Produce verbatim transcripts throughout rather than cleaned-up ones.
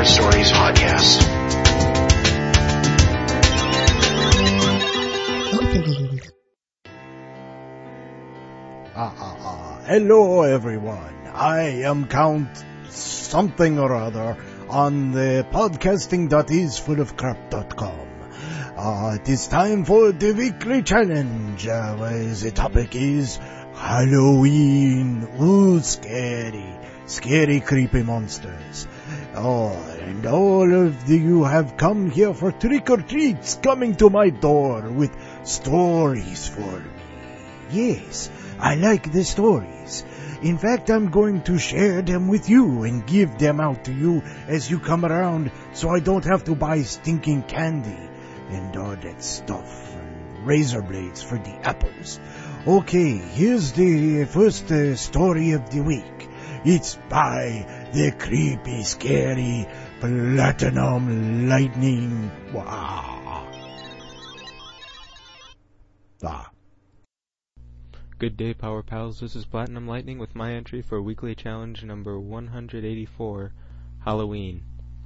Stories Podcast. Ah, ah, ah. Hello, everyone. I am Count something or other on the podcasting dot is full of crap dot com. Uh, it is time for the weekly challenge, uh, where the topic is Halloween. Ooh, scary. Scary, creepy monsters. Oh, and all of you have come here for trick-or-treats, coming to my door with stories for me. Yes, I like the stories. In fact, I'm going to share them with you and give them out to you as you come around, so I don't have to buy stinking candy and all that stuff and razor blades for the apples. Okay, here's the first uh, story of the week. It's by the creepy, scary Platinum Lightning. Wow. Ah. Good day, Power Pals. This is Platinum Lightning with my entry for weekly challenge number one hundred eighty-four, Halloween.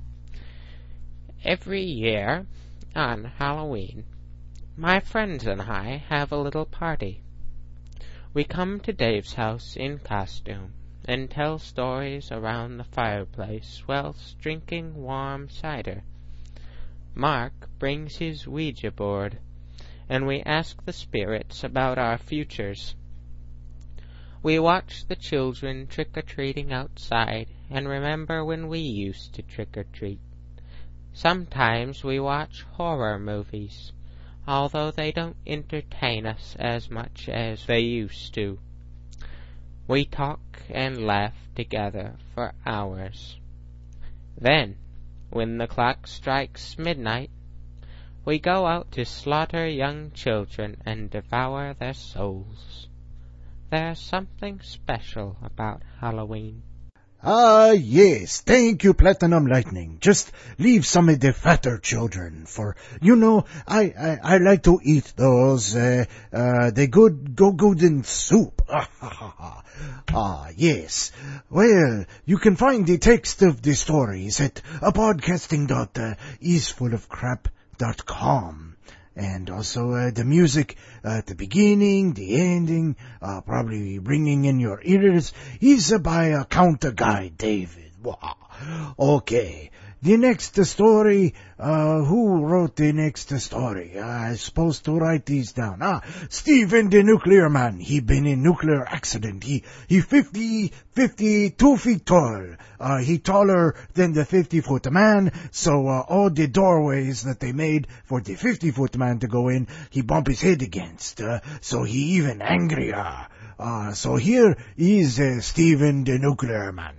Every year, on Halloween, my friends and I have a little party. We come to Dave's house in costume and tell stories around the fireplace whilst drinking warm cider. Mark brings his Ouija board, and we ask the spirits about our futures. We watch the children trick-or-treating outside and remember when we used to trick-or-treat. Sometimes we watch horror movies, although they don't entertain us as much as they used to. We talk and laugh together for hours. Then, when the clock strikes midnight, we go out to slaughter young children and devour their souls. There's something special about Halloween. Ah, yes. Thank you, Platinum Lightning. Just leave some of the fatter children for, you know, I, I, I like to eat those, uh, uh, the good, go good in soup. Ah, ha, ha, ha. Ah, yes. Well, you can find the text of the stories at a podcasting dot is full of crap dot com. And also uh, the music uh, at the beginning, the ending, uh, probably ringing in your ears, is uh, by a counter guy, David. Wow. Okay. The next story, uh, who wrote the next story? I'm supposed to write these down. Ah, Stephen the Nuclear Man. He been in nuclear accident. He, he fifty, fifty-two feet tall. Uh, he taller than the fifty-foot man, so, uh, all the doorways that they made for the fifty-foot man to go in, he bump his head against, uh, so he even angrier. Uh, so here is, uh, Stephen the Nuclear Man.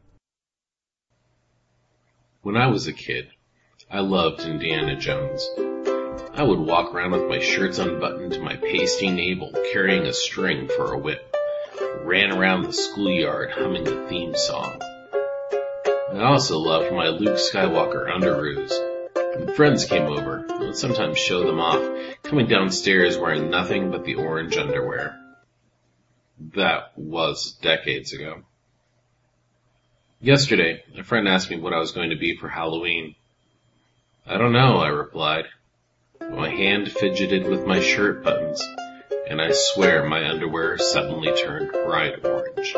When I was a kid, I loved Indiana Jones. I would walk around with my shirts unbuttoned, my pasty navel carrying a string for a whip. Ran around the schoolyard humming the theme song. I also loved my Luke Skywalker underoos. When friends came over, I would sometimes show them off, coming downstairs wearing nothing but the orange underwear. That was decades ago. Yesterday, a friend asked me what I was going to be for Halloween. I don't know, I replied. My hand fidgeted with my shirt buttons, and I swear my underwear suddenly turned bright orange.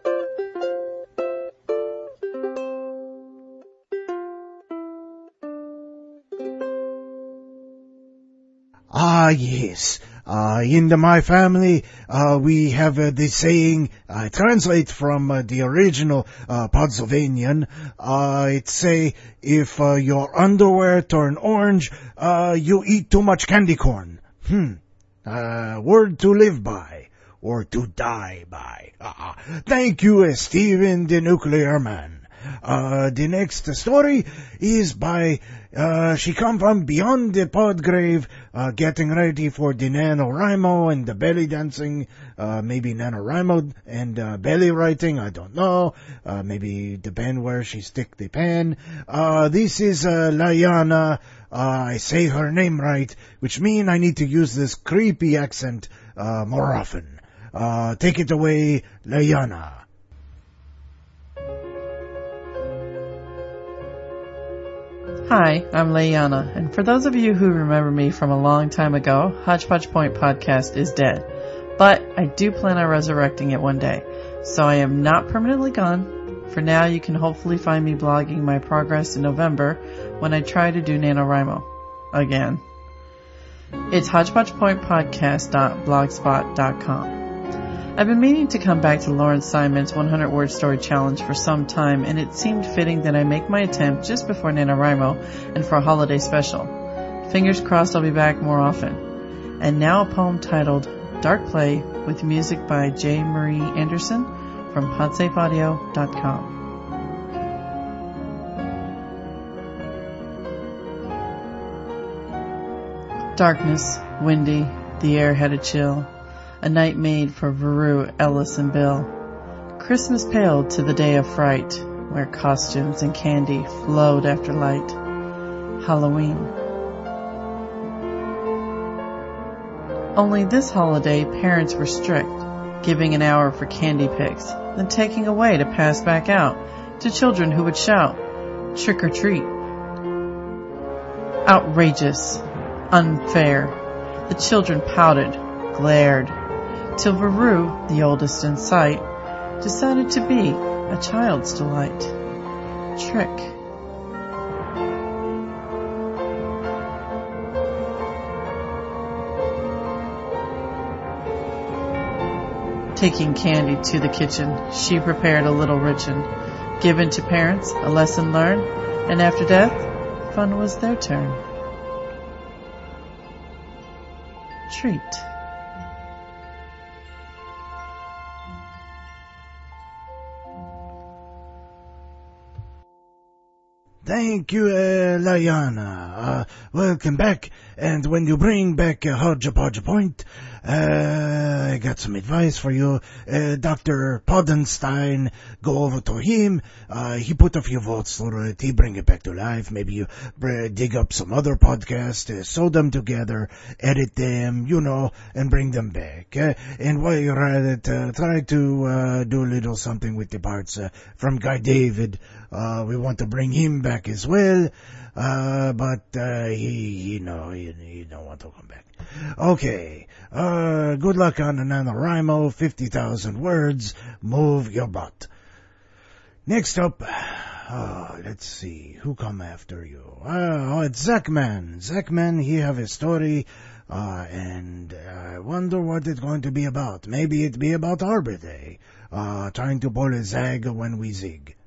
Ah, yes. Uh, in the, my family, uh, we have uh, the saying, I uh, translate from uh, the original uh, Pennsylvanian. Uh, it say, if uh, your underwear turn orange, uh, you eat too much candy corn. Hmm. Uh, word to live by, or to die by. Uh, thank you, uh, Stephen the Nuclear Man. Uh, the next story is by, uh, she come from beyond the pod grave, uh, getting ready for the NaNoWriMo and the belly dancing, uh, maybe NaNoWriMo and, uh, belly writing, I don't know, uh, maybe depend where she stick the pen. Uh, this is, uh, Layana, uh, I say her name right, which mean I need to use this creepy accent, uh, more often. Uh, take it away, Layana. Hi, I'm Layana, and for those of you who remember me from a long time ago, Hodgepodge Point Podcast is dead. But I do plan on resurrecting it one day, so I am not permanently gone. For now, you can hopefully find me blogging my progress in November when I try to do NaNoWriMo again. It's hodgepodge point podcast dot blogspot dot com. I've been meaning to come back to Lawrence Simon's one hundred word story challenge for some time, and it seemed fitting that I make my attempt just before NaNoWriMo and for a holiday special. Fingers crossed I'll be back more often. And now a poem titled Dark Play with music by J. Marie Anderson from podsafe audio dot com. Darkness, windy, the air had a chill. A night made for Veru, Ellis, and Bill. Christmas paled to the day of fright, where costumes and candy flowed after light. Halloween. Only this holiday, parents were strict, giving an hour for candy picks, then taking away to pass back out to children who would shout, "Trick or treat." Outrageous. Unfair. The children pouted, glared, till Veru, the oldest in sight, decided to be a child's delight. Trick. Taking candy to the kitchen, she prepared a little richin', given to parents, a lesson learned, and after death, fun was their turn. Treat. Thank you, uh, Layana. Uh, welcome back. And when you bring back uh, Hodgepodge Point, uh, I got some advice for you. Uh, Doctor Podenstein, go over to him. Uh, he put a few votes for it. He bring it back to life. Maybe you uh, dig up some other podcasts, uh, sew them together, edit them, you know, and bring them back. Uh, and while you're at it, uh, try to uh, do a little something with the parts uh, from Guy David. Uh, we want to bring him back as well, uh, but, uh, he, you know, he, he don't want to come back. Okay, uh, good luck on the NaNoWriMo, fifty thousand words, move your butt. Next up, oh, let's see, who come after you? Uh, oh, it's Zachman. Zachman, he have a story, uh, and I wonder what it's going to be about. Maybe it be about Arbor Day, uh, trying to pull a zag when we zig.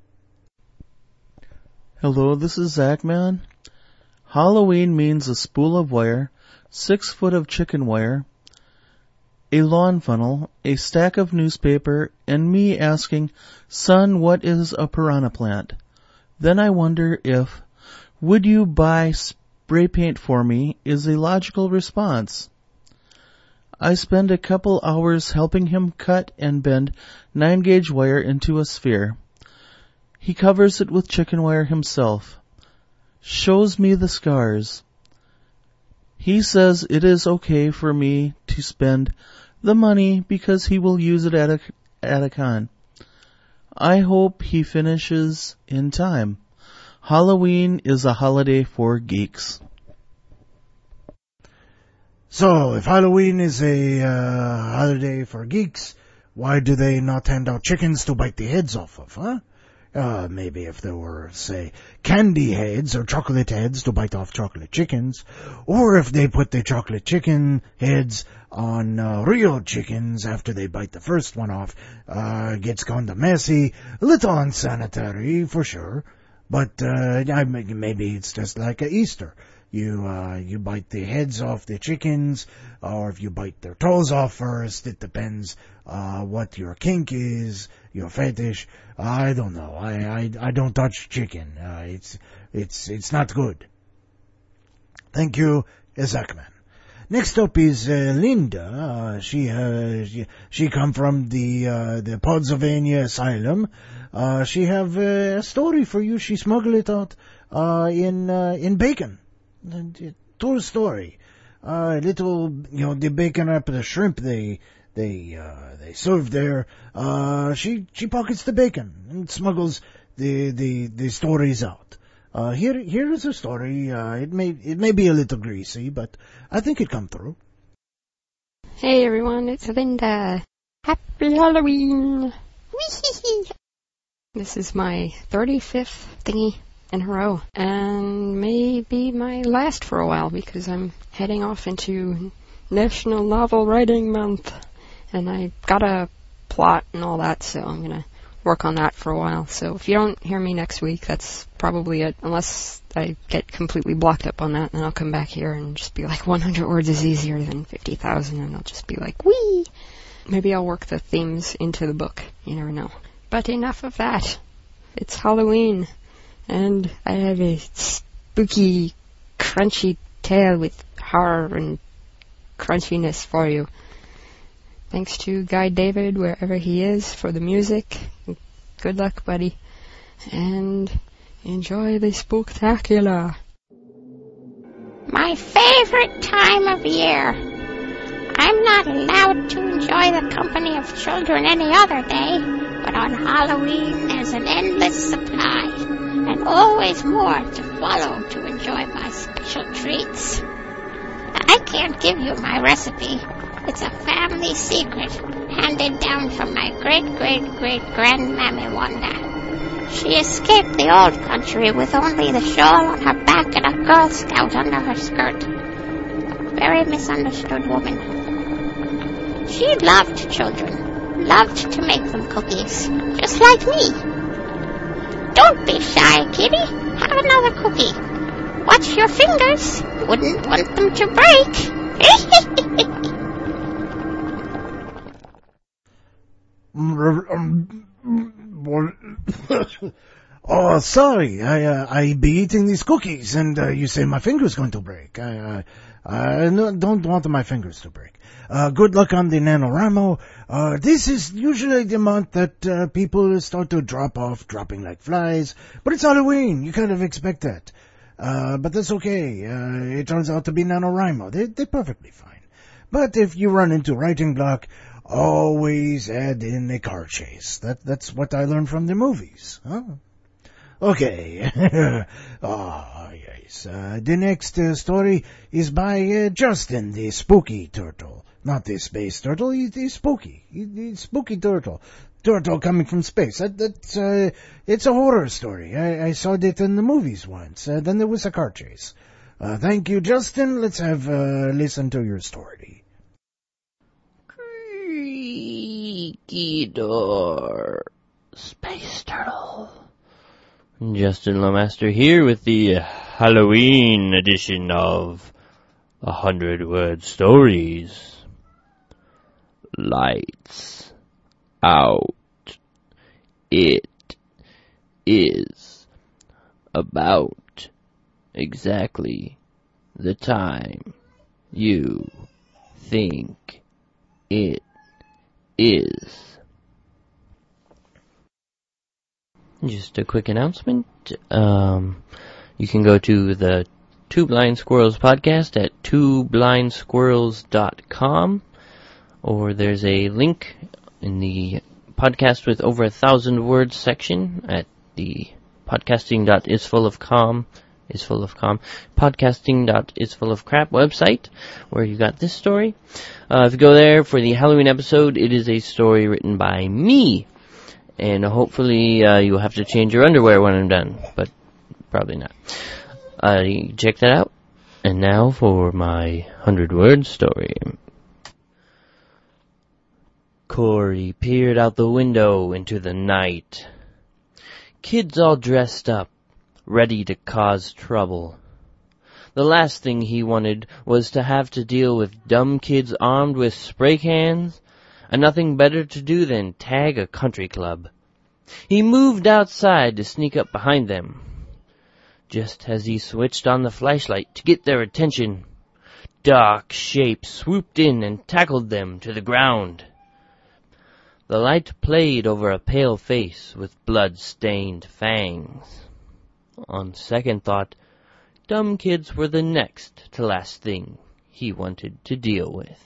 Hello, this is Zachman. Halloween means a spool of wire, six foot of chicken wire, a lawn funnel, a stack of newspaper, and me asking, "Son, what is a piranha plant?" Then I wonder if, "Would you buy spray paint for me?" is a logical response. I spend a couple hours helping him cut and bend nine gauge wire into a sphere. He covers it with chicken wire himself, shows me the scars. He says it is okay for me to spend the money because he will use it at a, at a con. I hope he finishes in time. Halloween is a holiday for geeks. So, if Halloween is a uh, holiday for geeks, why do they not hand out chickens to bite the heads off of, huh? Uh, maybe if there were, say, candy heads or chocolate heads to bite off chocolate chickens, or if they put the chocolate chicken heads on uh, real chickens after they bite the first one off, uh, gets kinda messy, a little unsanitary for sure, but uh, maybe it's just like a Easter. You, uh, you bite the heads off the chickens, or if you bite their toes off first, it depends, uh, what your kink is, your fetish. I don't know. I, I, I don't touch chicken. Uh, it's, it's, it's not good. Thank you, Zachman. Next up is, uh, Linda. Uh, she, uh, she, she come from the, uh, the Pennsylvania Asylum. Uh, she have uh, a story for you. She smuggled it out, uh, in, uh, in bacon. True story. Uh, little, you know, the bacon wrap, the shrimp they, they, uh, they serve there. Uh, she, she pockets the bacon and smuggles the, the, the stories out. Uh, here, here is a story. Uh, it may, it may be a little greasy, but I think it come through. Hey everyone, it's Linda. Happy Halloween! Whee! This is my thirty-fifth thingy in a row, and maybe my last for a while because I'm heading off into National Novel Writing Month, and I got a plot and all that, so I'm gonna work on that for a while. So if you don't hear me next week, that's probably it, unless I get completely blocked up on that, and then I'll come back here and just be like, one hundred words is easier than fifty thousand, and I'll just be like, whee! Maybe I'll work the themes into the book, you never know. But enough of that. It's Halloween, and I have a spooky, crunchy tale with horror and crunchiness for you. Thanks to Guy David, wherever he is, for the music. Good luck, buddy. And enjoy the spooktacular. My favorite time of year. I'm not allowed to enjoy the company of children any other day, but on Halloween there's an endless supply, and always more to follow to enjoy my special treats. I can't give you my recipe. It's a family secret, handed down from my great-great-great-grandmammy Wanda. She escaped the old country with only the shawl on her back and a Girl Scout under her skirt. A very misunderstood woman. She loved children, loved to make them cookies, just like me. Don't be shy, kitty. Have another cookie. Watch your fingers. Wouldn't want them to break. Oh, sorry. I uh, I be eating these cookies, and uh, you say my finger's going to break. I uh, I no, don't want my fingers to break. Uh, good luck on the NaNoWriMo. Uh, this is usually the month that uh, people start to drop off, dropping like flies. But it's Halloween. You kind of expect that. Uh, but that's okay. Uh, it turns out to be NaNoWriMo. They, they're perfectly fine. But if you run into writing block, always add in a car chase. That That's what I learned from the movies. Huh? Okay. Oh, yes. Uh, the next uh, story is by uh, Justin, the spooky turtle. Not the space turtle, he's, he's spooky. He's, he's spooky turtle. Turtle coming from space. That, that's, uh, it's a horror story. I, I saw it in the movies once. Uh, then there was a car chase. Uh, thank you, Justin. Let's have, uh, listen to your story. Creaky door. Space turtle. Justin Lamaster here with the Halloween edition of A Hundred Word Stories. Lights out. It is about exactly the time you think it is. Just a quick announcement. Um, you can go to the Two Blind Squirrels podcast at two blind squirrels dot com, or there's a link in the podcast with over a thousand words section at the podcasting dot is full of com is full of com podcasting dot is full of crap website, where you got this story. Uh, if you go there for the Halloween episode, it is a story written by me. And hopefully uh, you'll have to change your underwear when I'm done, but probably not. Uh, check that out. And now for my hundred-word story. Corey peered out the window into the night. Kids all dressed up, ready to cause trouble. The last thing he wanted was to have to deal with dumb kids armed with spray cans, and nothing better to do than tag a country club. He moved outside to sneak up behind them. Just as he switched on the flashlight to get their attention, dark shapes swooped in and tackled them to the ground. The light played over a pale face with blood-stained fangs. On second thought, dumb kids were the next to last thing he wanted to deal with.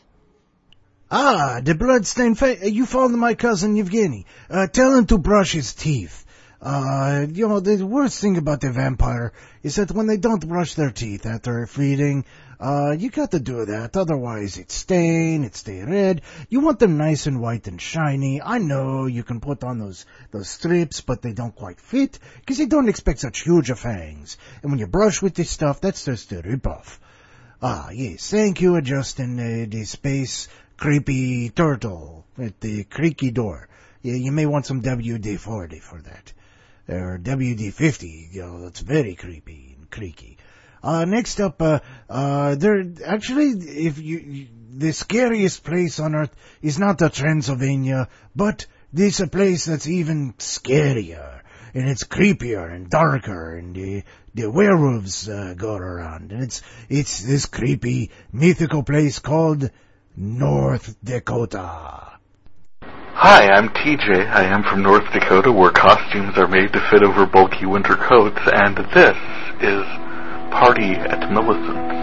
Ah, the blood-stained face. You found my cousin Evgeny. Uh, tell him to brush his teeth. Uh, you know, the worst thing about the vampire is that when they don't brush their teeth after feeding, uh, you got to do that. Otherwise, it's stain, it's stay red. You want them nice and white and shiny. I know you can put on those, those strips, but they don't quite fit, because you don't expect such huge fangs. And when you brush with this stuff, that's just a rip-off. Ah, yes, thank you, Justin, uh, the space creepy turtle at the creaky door. Yeah, you may want some W D forty for that. Or W D fifty, you know, that's very creepy and creaky. Uh, next up, uh, uh, there, actually, if you, you, the scariest place on Earth is not the Transylvania, but this a place that's even scarier, and it's creepier and darker, and the, the werewolves, uh, go around, and it's, it's this creepy, mythical place called North Dakota. Hi, I'm T J. I am from North Dakota, where costumes are made to fit over bulky winter coats, and this is Party at Millicent's.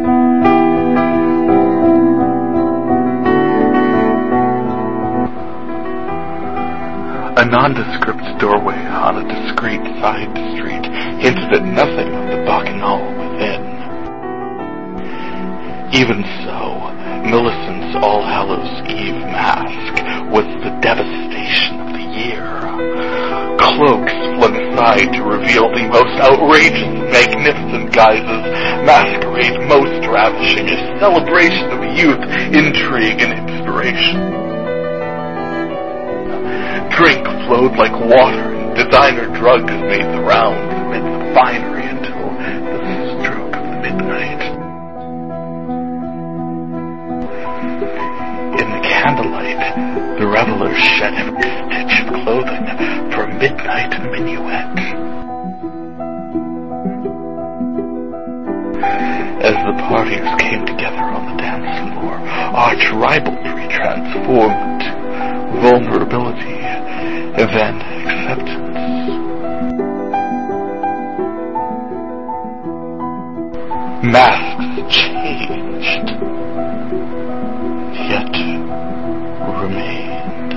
A nondescript doorway on a discreet side street hinted at nothing of the bacchanal within. Even so, Millicent's All Hallows Eve mask was the devastation of the year. Cloaks flung aside to reveal the most outrageous, magnificent guises, masquerade most ravishing, a celebration of youth, intrigue, and inspiration. Drink flowed like water, and designer drugs made the rounds amid the finery until the stroke of the midnight. In the candlelight, the revelers shed every stitch of clothing for a midnight minuet. As the partiers came together on the dance floor, arch ribaldry transformed to vulnerability, then acceptance. Masks changed, yet remained.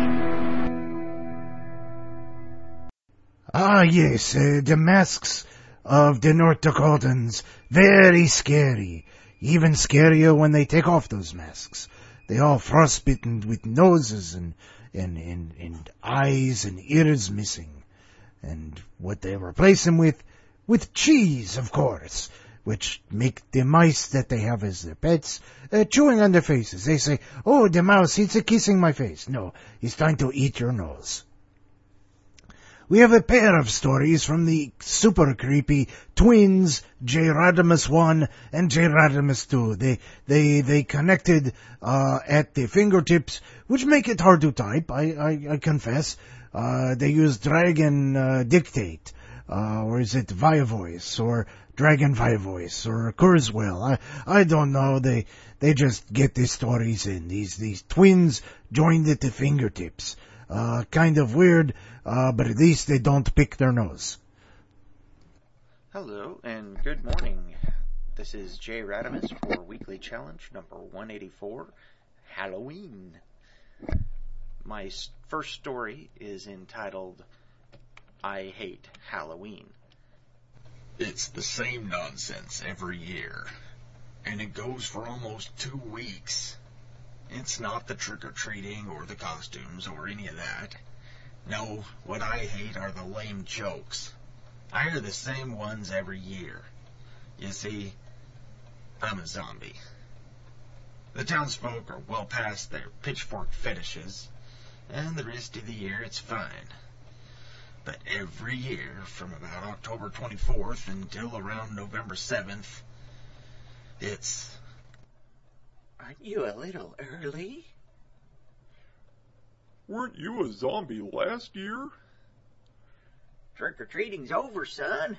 Ah, yes, uh, the masks of the North Dakotans, very scary. Even scarier when they take off those masks. They all frostbitten with noses and, and, and, and eyes and ears missing. And what they replace them with? With cheese, of course, which make the mice that they have as their pets uh, chewing on their faces. They say, oh, the mouse, he's kissing my face. No, he's trying to eat your nose. We have a pair of stories from the super creepy twins, J. Rodimus one and J. Rodimus two. They, they, they connected, uh, at the fingertips, which make it hard to type, I, I, I confess. Uh, they use Dragon, uh, Dictate, uh, or is it Via Voice, or Dragon Via Voice, or Kurzweil. I, I don't know. They, they just get these stories in. These, these twins joined at the fingertips. Uh, kind of weird, uh, but at least they don't pick their nose. Hello, and good morning. This is Jay Radimus for Weekly Challenge number one eighty-four, Halloween. My first story is entitled, I Hate Halloween. It's the same nonsense every year, and it goes for almost two weeks. It's not the trick-or-treating or the costumes or any of that. No, what I hate are the lame jokes. I hear the same ones every year. You see, I'm a zombie. The townsfolk are well past their pitchfork fetishes, and the rest of the year it's fine. But every year, from about October twenty-fourth until around November seventh, it's... Aren't you a little early? Weren't you a zombie last year? Trick-or-treating's over, son.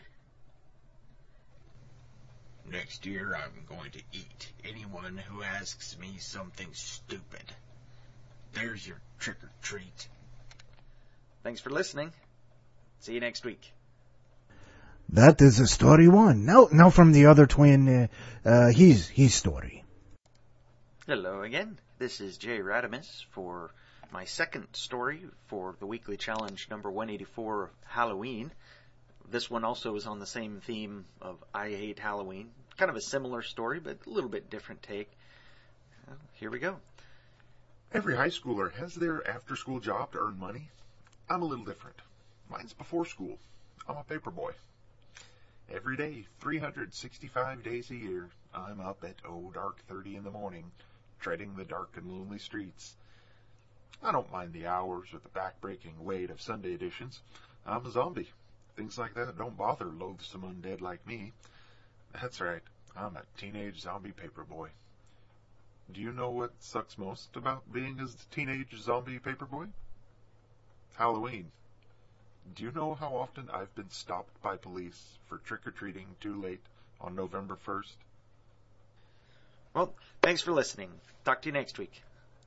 Next year I'm going to eat anyone who asks me something stupid. There's your trick-or-treat. Thanks for listening. See you next week. That is a story one. Now, now from the other twin, uh, uh, his, his story. Hello again. This is Jay Radimus for My second story for the weekly challenge number one eighty-four, Halloween. This one also is on the same theme of I hate Halloween. Kind of a similar story, but a little bit different take. Uh, here we go. Every high schooler has their after-school job to earn money. I'm a little different. Mine's before school. I'm a paper boy. Every day, three hundred sixty-five days a year, I'm up at oh dark thirty in the morning, treading the dark and lonely streets. I don't mind the hours or the back-breaking weight of Sunday editions. I'm a zombie. Things like that don't bother loathsome undead like me. That's right, I'm a teenage zombie paper boy. Do you know what sucks most about being a teenage zombie paper boy? Halloween. Do you know how often I've been stopped by police for trick-or-treating too late on November first? Well, thanks for listening. Talk to you next week.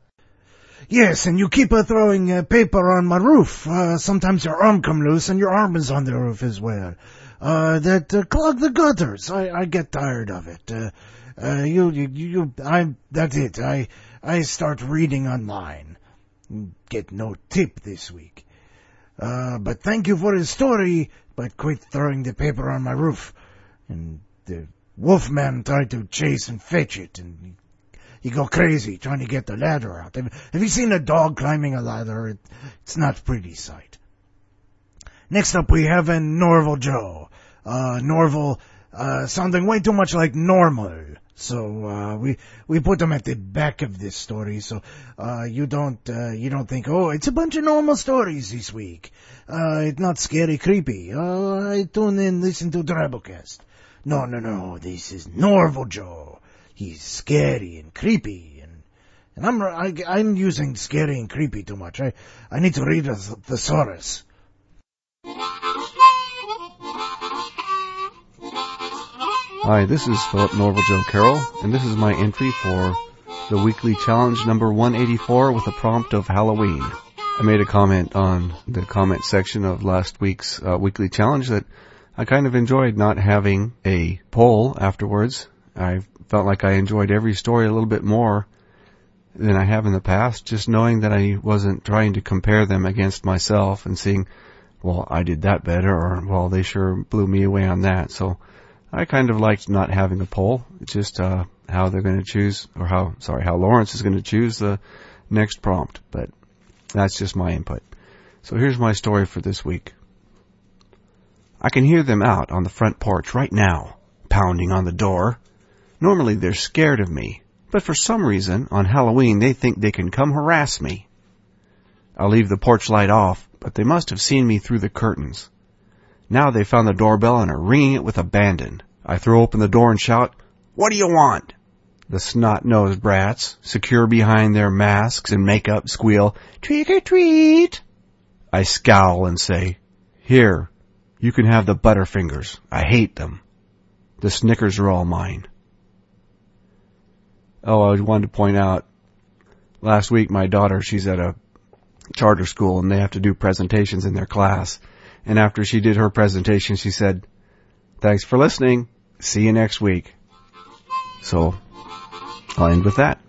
Yes, and you keep uh, throwing uh, paper on my roof. Uh, sometimes your arm come loose and your arm is on the roof as well. Uh, that uh, clog the gutters. I, I get tired of it. Uh, uh, you, you, you, I, that's it. I, I start reading online. Get no tip this week. Uh, but thank you for his story, but quit throwing the paper on my roof. And the wolfman tried to chase and fetch it, and he, he go crazy trying to get the ladder out. Have, have you seen a dog climbing a ladder? It, it's not a pretty sight. Next up we have a Norval Joe. Uh, Norval, uh, sounding way too much like normal. So, uh, we, we put them at the back of this story, so, uh, you don't, uh, you don't think, oh, it's a bunch of normal stories this week. Uh, it's not scary, creepy. Uh, I tune in, listen to Drabocast. No, no, no, this is Norval Joe. He's scary and creepy, and, and I'm, I, I'm using scary and creepy too much. I, I need to read a thesaurus. Hi, this is Philip Norval Joe Carroll, and this is my entry for the weekly challenge number one eighty-four with a prompt of Halloween. I made a comment on the comment section of last week's uh, weekly challenge that I kind of enjoyed not having a poll afterwards. I felt like I enjoyed every story a little bit more than I have in the past, just knowing that I wasn't trying to compare them against myself and seeing, well, I did that better, or, well, they sure blew me away on that. So I kind of liked not having a poll. It's just uh, how they're going to choose, or how, sorry, how Lawrence is going to choose the next prompt. But that's just my input. So here's my story for this week. I can hear them out on the front porch right now, pounding on the door. Normally they're scared of me, but for some reason, on Halloween, they think they can come harass me. I'll leave the porch light off, but they must have seen me through the curtains. Now they found the doorbell and are ringing it with abandon. I throw open the door and shout, "What do you want?" The snot-nosed brats, secure behind their masks and makeup, squeal, "Trick or treat!" I scowl and say, "Here, you can have the Butterfingers. I hate them. The Snickers are all mine." Oh, I wanted to point out, last week my daughter, she's at a charter school and they have to do presentations in their class. And after she did her presentation, she said, "Thanks for listening. See you next week." So, I'll end with that.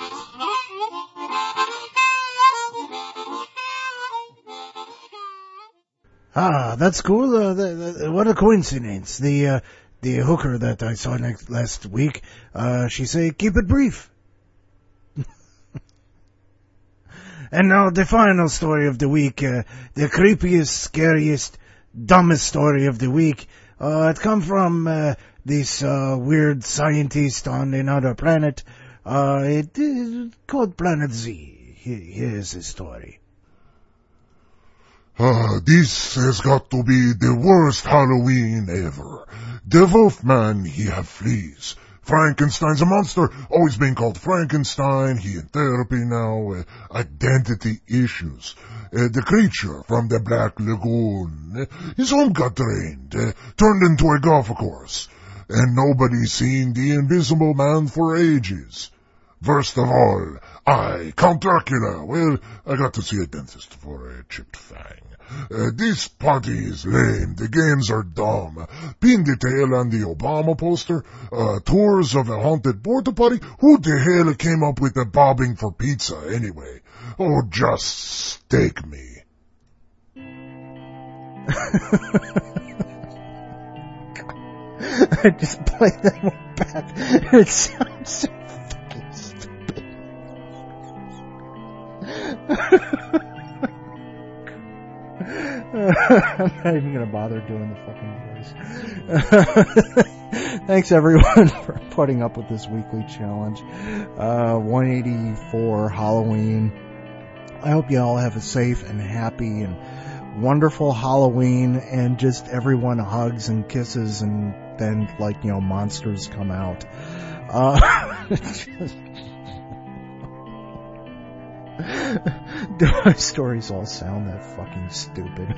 Ah, that's cool. Uh, the, the, what a coincidence. The, uh, the hooker that I saw next, last week, uh, she said, "Keep it brief." And now the final story of the week, uh, the creepiest, scariest, dumbest story of the week. Uh, it come from, uh, this, uh, weird scientist on another planet. Uh, it is called Planet Z. Here's his story. Ah, this has got to be the worst Halloween ever. The Wolfman, he have fleas. Frankenstein's a monster, always been called Frankenstein, he in therapy now, uh, identity issues. Uh, the creature from the Black Lagoon, uh, his home got drained, uh, turned into a golf course, and nobody's seen the Invisible Man for ages. Worst of all, I, Count Dracula, well, I got to see a dentist for a chipped fang. Uh, this party is lame, the games are dumb. Pin the tail on the Obama poster, uh, tours of a haunted porta potty. Who the hell came up with the bobbing for pizza anyway? Oh, just stake me. I just played that one back. It sounds so fucking stupid. I'm not even going to bother doing the fucking voice. Thanks everyone for putting up with this weekly challenge. Uh, one eighty-four Halloween. I hope you all have a safe and happy and wonderful Halloween, and just everyone hugs and kisses, and then, like, you know, monsters come out. Uh, do my stories all sound that fucking stupid?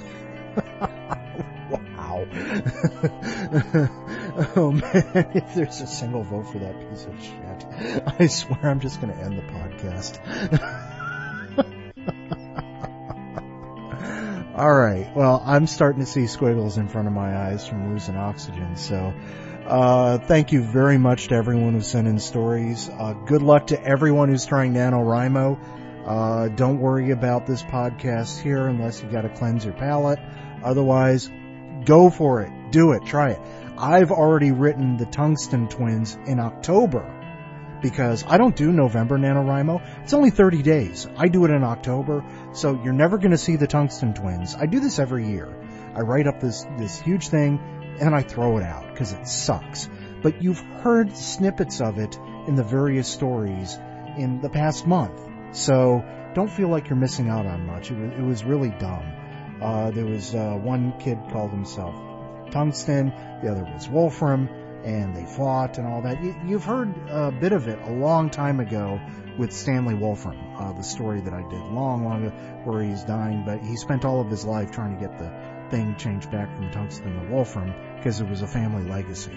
Wow. Oh man, if there's a single vote for that piece of shit, I swear I'm just gonna end the podcast. Alright, well, I'm starting to see squiggles in front of my eyes from losing oxygen, so uh, thank you very much to everyone who sent in stories. Uh, good luck to everyone who's trying NaNoWriMo. Uh, don't worry about this podcast here unless you gotta cleanse your palate. Otherwise, go for it. Do it. Try it. I've already written the Tungsten Twins in October, because I don't do November NaNoWriMo. It's only thirty days. I do it in October, so you're never going to see the Tungsten Twins. I do this every year. I write up this, this huge thing, and then I throw it out, because it sucks. But you've heard snippets of it in the various stories in the past month. So don't feel like you're missing out on much. It was, it was really dumb. Uh, there was uh, one kid called himself Tungsten, the other was Wolfram, and they fought and all that. You, you've heard a bit of it a long time ago with Stanley Wolfram, uh, the story that I did long, long ago, where he's dying, but he spent all of his life trying to get the thing changed back from Tungsten to Wolfram, because it was a family legacy.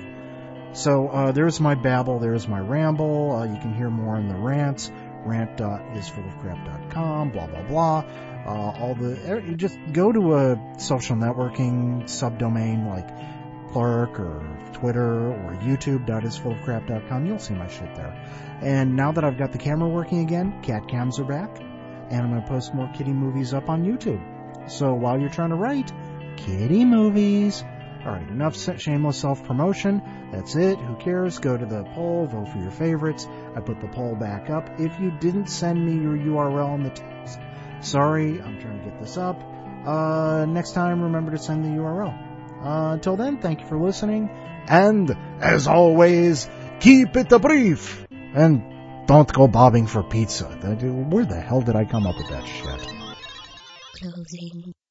So uh, there's my babble, there's my ramble. Uh, you can hear more in the rants, rant dot is full of crap dot com, blah, blah, blah. Uh, all the, you just go to a social networking subdomain like Plurk or Twitter or YouTube dot is full of crap dot com. You'll see my shit there. And now that I've got the camera working again, cat cams are back, and I'm going to post more kitty movies up on YouTube. So while you're trying to write, kitty movies. Alright, enough shameless self-promotion. That's it. Who cares? Go to the poll, vote for your favorites. I put the poll back up. If you didn't send me your U R L in the text, sorry, I'm trying to get this up. Uh, next time, remember to send the U R L. Uh, until then, thank you for listening. And, as always, keep it brief. And don't go bobbing for pizza. Where the hell did I come up with that shit? Closing.